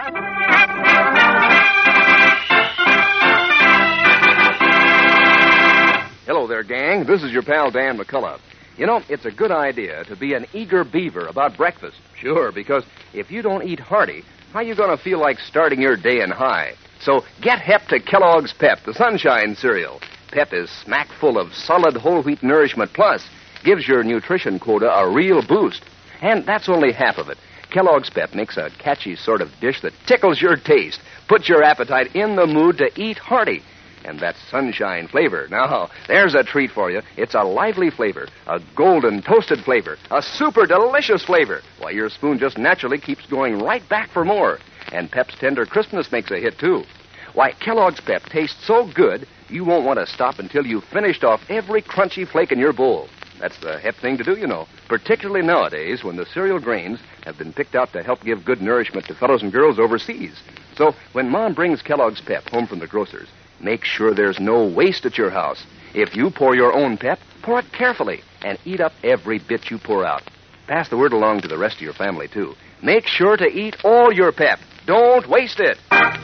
Hello there, gang. This is your pal Dan McCullough. You know, it's a good idea to be an eager beaver about breakfast. Sure, because if you don't eat hearty, how you going to feel like starting your day in high? So get hep to Kellogg's Pep, the Sunshine cereal. Pep is smack full of solid whole wheat nourishment plus. Gives your nutrition quota a real boost. And that's only half of it. Kellogg's Pep makes a catchy sort of dish that tickles your taste, puts your appetite in the mood to eat hearty. And that sunshine flavor. Now, there's a treat for you. It's a lively flavor, a golden toasted flavor, a super delicious flavor. Why, your spoon just naturally keeps going right back for more. And Pep's tender crispness makes a hit, too. Why, Kellogg's Pep tastes so good, you won't want to stop until you've finished off every crunchy flake in your bowl. That's the hep thing to do, you know, particularly nowadays when the cereal grains have been picked out to help give good nourishment to fellows and girls overseas. So when Mom brings Kellogg's Pep home from the grocer's, make sure there's no waste at your house. If you pour your own Pep, pour it carefully and eat up every bit you pour out. Pass the word along to the rest of your family, too. Make sure to eat all your Pep. Don't waste it.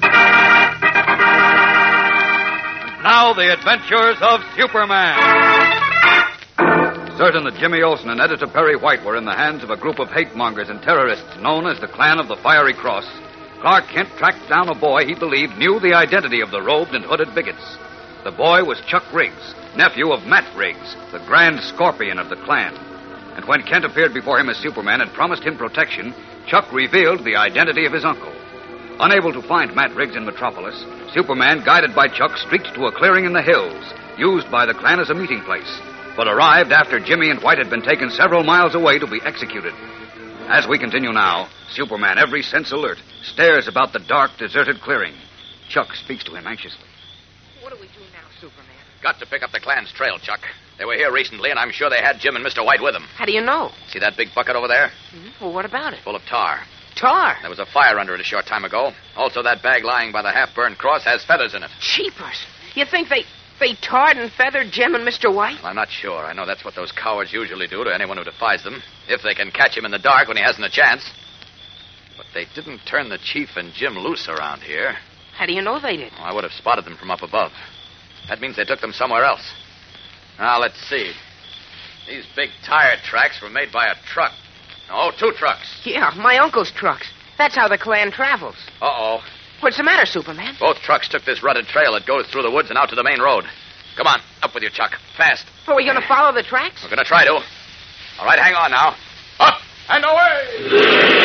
Now the adventures of Superman. Certain that Jimmy Olsen and Editor Perry White were in the hands of a group of hate-mongers and terrorists known as the Clan of the Fiery Cross, Clark Kent tracked down a boy he believed knew the identity of the robed and hooded bigots. The boy was Chuck Riggs, nephew of Matt Riggs, the Grand Scorpion of the Klan. And when Kent appeared before him as Superman and promised him protection, Chuck revealed the identity of his uncle. Unable to find Matt Riggs in Metropolis, Superman, guided by Chuck, streaked to a clearing in the hills, used by the Klan as a meeting place, but arrived after Jimmy and White had been taken several miles away to be executed. As we continue now, Superman, every sense alert, stares about the dark, deserted clearing. Chuck speaks to him anxiously. What do we do now, Superman? Got to pick up the Klan's trail, Chuck. They were here recently, and I'm sure they had Jim and Mr. White with them. How do you know? See that big bucket over there? Mm-hmm. Well, what about it? Full of tar. Tar? There was a fire under it a short time ago. Also, that bag lying by the half-burned cross has feathers in it. Cheapers. You think they tarred and feathered Jim and Mr. White? Well, I'm not sure. I know that's what those cowards usually do to anyone who defies them, if they can catch him in the dark when he hasn't a chance. But they didn't turn the Chief and Jim loose around here. How do you know they did? Well, I would have spotted them from up above. That means they took them somewhere else. Now, let's see. These big tire tracks were made by a truck. Oh, 2 trucks. Yeah, my uncle's trucks. That's how the Klan travels. Uh-oh. What's the matter, Superman? Both trucks took this rutted trail that goes through the woods and out to the main road. Come on, up with you, Chuck. Fast. Are we going to follow the tracks? We're going to try to. All right, hang on now. Up and away!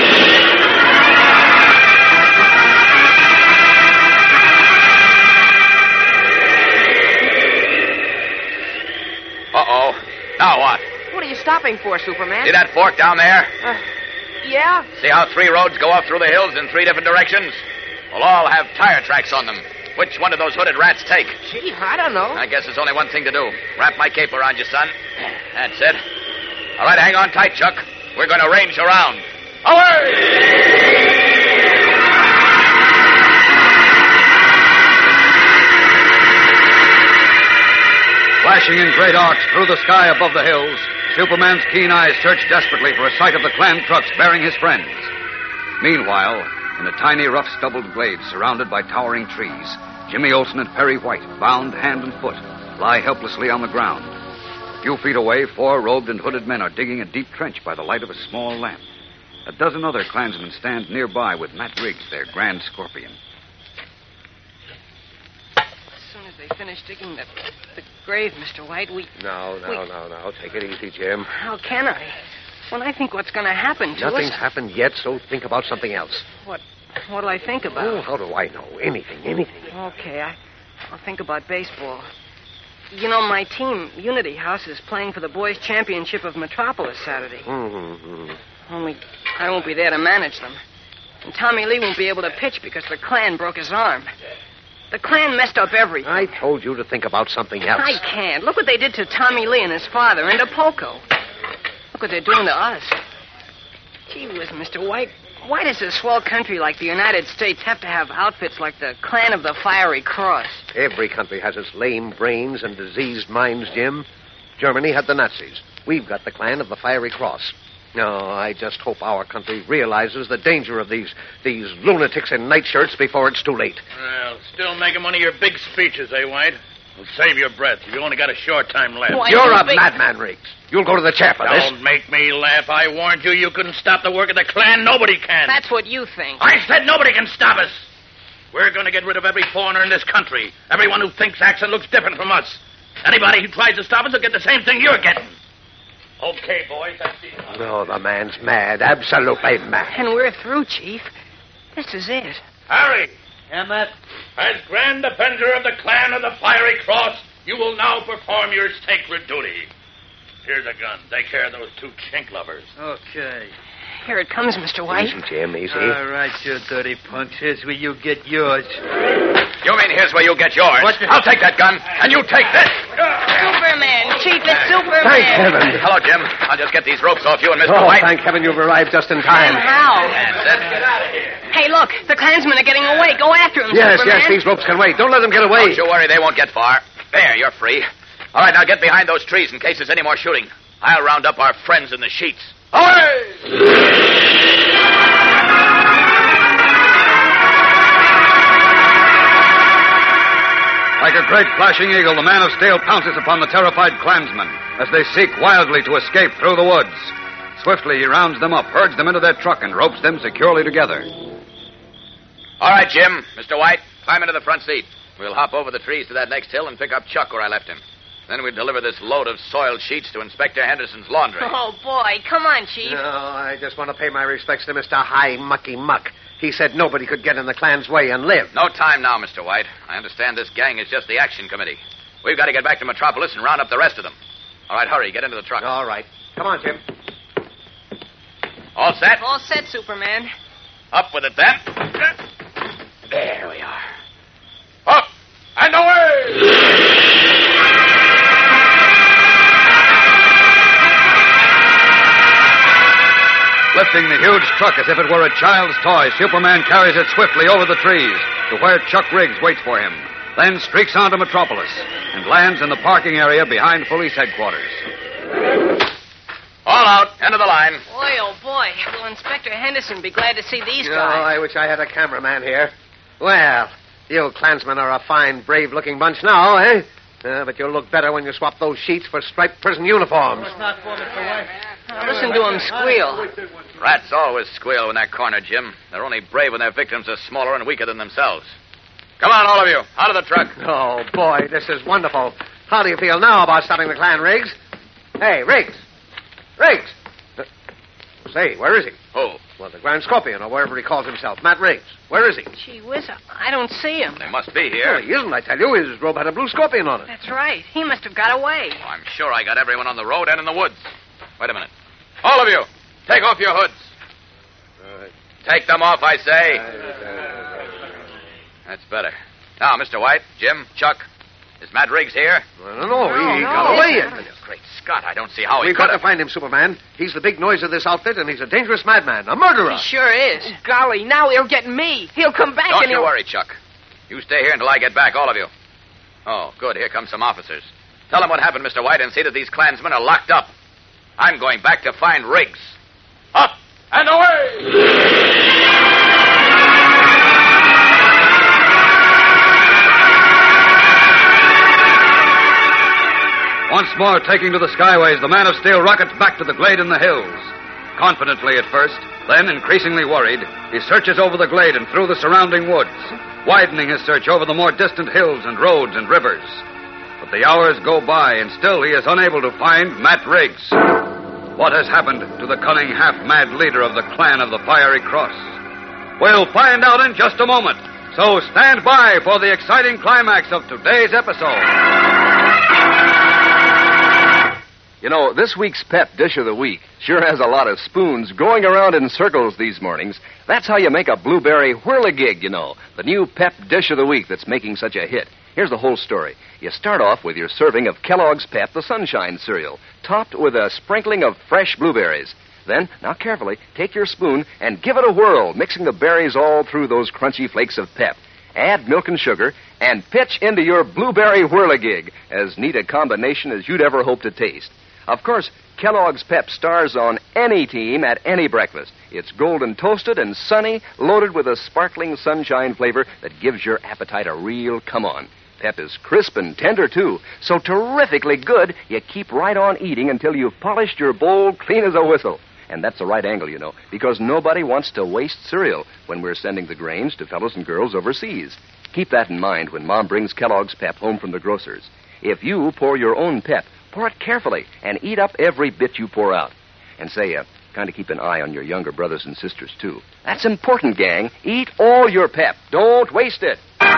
Uh-oh. Now what? What are you stopping for, Superman? See that fork down there? Yeah. See how 3 roads go up through the hills in 3 different directions? Well, all have tire tracks on them. Which one do those hooded rats take? Gee, I don't know. I guess there's only one thing to do. Wrap my cape around you, son. That's it. All right, hang on tight, Chuck. We're going to range around. Away! Flashing in great arcs through the sky above the hills, Superman's keen eyes searched desperately for a sight of the Klan trucks bearing his friends. Meanwhile, in a tiny, rough, stubbled glade surrounded by towering trees, Jimmy Olsen and Perry White, bound hand and foot, lie helplessly on the ground. A few feet away, 4 robed and hooded men are digging a deep trench by the light of a small lamp. A dozen other Klansmen stand nearby with Matt Riggs, their Grand Scorpion. As soon as they finish digging the grave, Mr. White, No. Take it easy, Jim. How can I? When I think what's going to happen to us... Nothing's happened yet, so think about something else. What'll I think about? Oh, how do I know? Anything. Okay, I'll think about baseball. You know, my team, Unity House, is playing for the boys' championship of Metropolis Saturday. Mm-hmm. Only I won't be there to manage them. And Tommy Lee won't be able to pitch because the Klan broke his arm. The Klan messed up everything. I told you to think about something else. I can't. Look what they did to Tommy Lee and his father and to Poco. Look what they're doing to us. Gee whiz, Mr. White. Why does a swell country like the United States have to have outfits like the Clan of the Fiery Cross? Every country has its lame brains and diseased minds, Jim. Germany had the Nazis. We've got the Clan of the Fiery Cross. No, I just hope our country realizes the danger of these lunatics in nightshirts before it's too late. Well, still making one of your big speeches, eh, White? Well, save your breath. You only got a short time left. Why, You're a madman, Riggs. You'll go to the chair for this. Don't make me laugh. I warned you you couldn't stop the work of the Klan. Nobody can. That's what you think. I said nobody can stop us. We're going to get rid of every foreigner in this country. Everyone who thinks, acts, and looks different from us. Anybody who tries to stop us will get the same thing you're getting. Okay, boys, that's the... No, the man's mad. Absolutely mad. And we're through, Chief. This is it. Harry, Emmett. as Grand Avenger of the Clan of the Fiery Cross, you will now perform your sacred duty. Here's a gun. Take care of those two chink lovers. Okay. Here it comes, Mr. White. Easy, Jim, easy. All right, you dirty punch. Here's where you get yours. You mean here's where you get yours? I'll take that gun, and you take this. Superman, Chief, it's Superman. Thank heaven. Hello, Jim. I'll just get these ropes off you and Mr. Oh, White. thank heaven you've arrived just in time. And how? That's it. Hey, look, the Klansmen are getting away. Go after them, Yes, Superman. yes, these ropes can wait. Don't let them get away. Don't you worry, they won't get far. There, you're free. All right, now get behind those trees in case there's any more shooting. I'll round up our friends in the sheets. Away! Like a great flashing eagle, the Man of Steel pounces upon the terrified Klansmen as they seek wildly to escape through the woods. Swiftly, he rounds them up, herds them into their truck, and ropes them securely together. All right, Jim. Mr. White, climb into the front seat. We'll hop over the trees to that next hill and pick up Chuck where I left him. Then we'll deliver this load of soiled sheets to Inspector Henderson's laundry. Oh, boy. Come on, Chief. No, I just want to pay my respects to Mr. High Mucky Muck. He said nobody could get in the Klan's way and live. No time now, Mr. White. I understand this gang is just the action committee. We've got to get back to Metropolis and round up the rest of them. All right, hurry. Get into the truck. All right. Come on, Jim. All set? All set, Superman. Up with it, then. There we are. Up and away! Lifting the huge truck as if it were a child's toy, Superman carries it swiftly over the trees to where Chuck Riggs waits for him, then streaks on to Metropolis and lands in the parking area behind police headquarters. All out. End of the line. Boy, oh, boy. Will Inspector Henderson be glad to see these Oh, guys? I wish I had a cameraman here. Well, you Klansmen are a fine, brave-looking bunch now, eh? But you'll look better when you swap those sheets for striped prison uniforms. Not for Mr. White. Listen to him squeal. Rats always squeal in that corner, Jim. They're only brave when their victims are smaller and weaker than themselves. Come on, all of you. Out of the truck. Oh, boy, this is wonderful. How do you feel now about stopping the Klan, Riggs? Hey, Riggs! Riggs! Say, where is he? Oh, Well, the Grand Scorpion, or wherever he calls himself. Matt Riggs. Where is he? Gee whiz, I don't see him. they must be Well, here. he isn't, I tell you. His robe had a blue scorpion on it. That's right. He must have got away. Oh, I'm sure I got everyone on the road and in the woods. Wait a minute. All of you, take off your hoods. Take them off, I say. That's better. Now, Mr. White, Jim, Chuck, is Matt Riggs here? I don't know. He No, got no. away. Great Scott, I don't see how he We've could got to have. find him, Superman. He's the big noise of this outfit, and he's a dangerous madman, a murderer. He sure is. Golly, now he'll get me. He'll come back Don't and you he'll... worry, Chuck. You stay here until I get back, all of you. Oh, good. Here come some officers. Tell them what happened, Mr. White, and see that these Klansmen are locked up. I'm going back to find Riggs. Up and away! Once more taking to the skyways, the Man of Steel rockets back to the glade in the hills. Confidently at first, then increasingly worried, he searches over the glade and through the surrounding woods, widening his search over the more distant hills and roads and rivers. But the hours go by, and still he is unable to find Matt Riggs. What has happened to the cunning, half-mad leader of the Clan of the Fiery Cross? We'll find out in just a moment. So stand by for the exciting climax of today's episode. You know, this week's Pep Dish of the Week sure has a lot of spoons going around in circles these mornings. That's how you make a blueberry whirligig, you know, the new Pep Dish of the Week that's making such a hit. Here's the whole story. You start off with your serving of Kellogg's Pep, the Sunshine cereal, topped with a sprinkling of fresh blueberries. Then, now carefully, take your spoon and give it a whirl, mixing the berries all through those crunchy flakes of Pep. Add milk and sugar, and pitch into your blueberry whirligig, as neat a combination as you'd ever hope to taste. Of course, Kellogg's Pep stars on any team at any breakfast. It's golden toasted and sunny, loaded with a sparkling sunshine flavor that gives your appetite a real come-on. Pep is crisp and tender, too, so terrifically good you keep right on eating until you've polished your bowl clean as a whistle. And that's the right angle, you know, because nobody wants to waste cereal when we're sending the grains to fellows and girls overseas. Keep that in mind when Mom brings Kellogg's Pep home from the grocer's. If you pour your own Pep, pour it carefully and eat up every bit you pour out. And say, kind of keep an eye on your younger brothers and sisters, too. That's important, gang. Eat all your Pep. Don't waste it.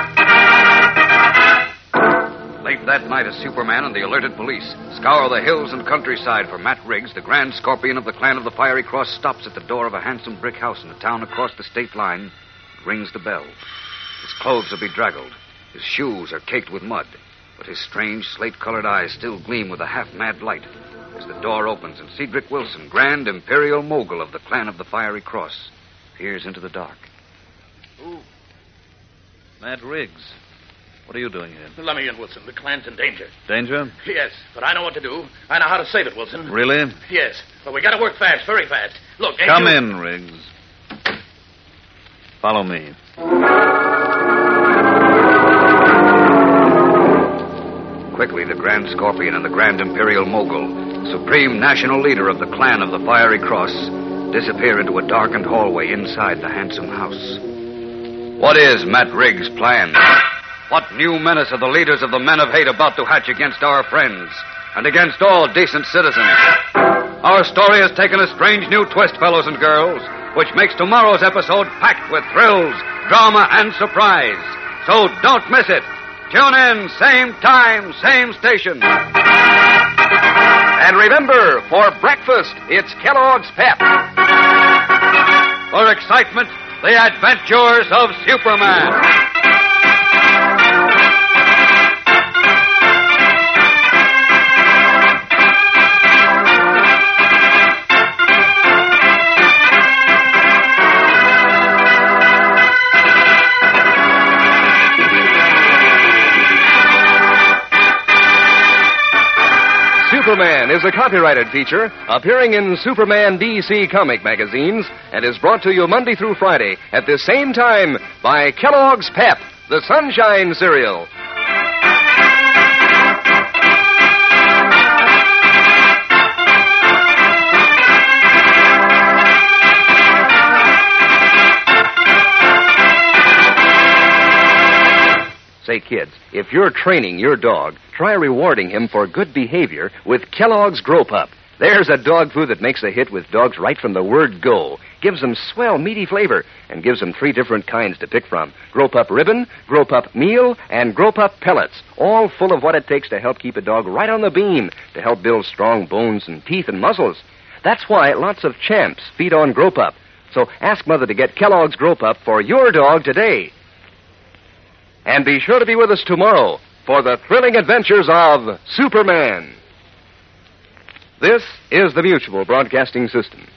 Late that night, a Superman and the alerted police scour the hills and countryside for Matt Riggs, the Grand Scorpion of the Clan of the Fiery Cross, stops at the door of a handsome brick house in a town across the state line and rings the bell. His clothes are bedraggled. His shoes are caked with mud. But his strange, slate-colored eyes still gleam with a half-mad light as the door opens and Cedric Wilson, Grand Imperial Mogul of the Clan of the Fiery Cross, peers into the dark. Who? Matt Riggs. What are you doing here? Let me in, Wilson. The clan's in danger. Danger? Yes, but I know what to do. I know how to save it, Wilson. Really? Yes, but we got to work fast, very fast. Look, ain't Come you... in, Riggs. Follow me. Quickly, the Grand Scorpion and the Grand Imperial Mogul, supreme national leader of the Clan of the Fiery Cross, disappear into a darkened hallway inside the handsome house. What is Matt Riggs' plan? What new menace are the leaders of the Men of Hate about to hatch against our friends and against all decent citizens? Our story has taken a strange new twist, fellows and girls, which makes tomorrow's episode packed with thrills, drama, and surprise. So don't miss it. Tune in, same time, same station. And remember, for breakfast, it's Kellogg's Pep. For excitement, the adventures of Superman. Superman is a copyrighted feature appearing in Superman DC comic magazines and is brought to you Monday through Friday at the same time by Kellogg's Pep, the Sunshine Cereal. Say, kids, if you're training your dog, try rewarding him for good behavior with Kellogg's Grow Pup. There's a dog food that makes a hit with dogs right from the word go. Gives them swell, meaty flavor, and gives them 3 different kinds to pick from. Grow Pup Ribbon, Grow Pup Meal, and Grow Pup Pellets. All full of what it takes to help keep a dog right on the beam, to help build strong bones and teeth and muscles. That's why lots of champs feed on Grow Pup. So ask Mother to get Kellogg's Grow Pup for your dog today. And be sure to be with us tomorrow for the thrilling adventures of Superman. This is the Mutual Broadcasting System.